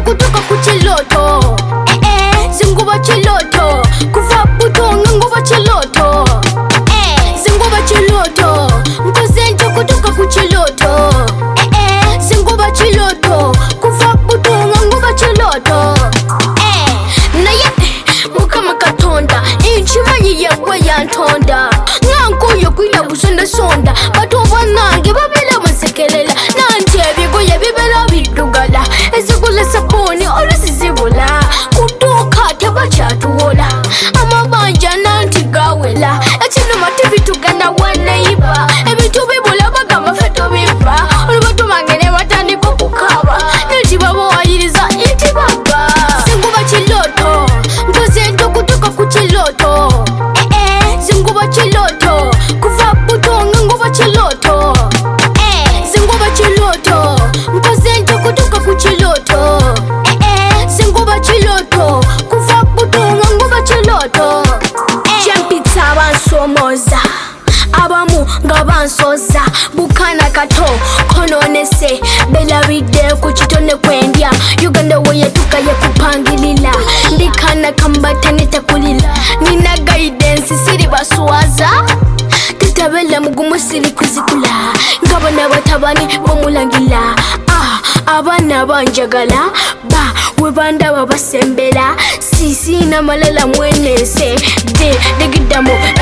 kutoka kuchiloto zinguba chiloto kuva butonga nguba chiloto zinguba chiloto mkozenje kutoka kuchiloto zinguba chiloto kuva butonga nguba chiloto naye mukama katonda inchimanyi yakwe yantonda ngankuyo kwina busonda sonda batoba nange babela musekelela nanje ebigoye bibela bidugala ezigula saponi olusizibula kutuka tebachatuwola amabanja nanti gawela ekinuma tibitugana waneiba ebintu bibula bagamba feto biva olubatumangene batandika okukaba nti babawayiriza nti baba zinguba chiloto mpozeento kutuka ku chiloto zinguba chiloto kuva butonga nguba chiloto zinguba chiloto mpozeento kutuka ku chiloto zinguba chiloto kuva butonga nguba chiloto champitsa abansomoza abamu nga bansoza bukana kato kononese belabide ku kitone kwendya Uganda weyetuka yekupangilila ndikana kambatane takulila nina guidance siri baswaza tutabela mugumu siri kuzikula ngabona batabani bomulangila abana banjagala ba webanda babasembela sisi na malala mwenese de gidamu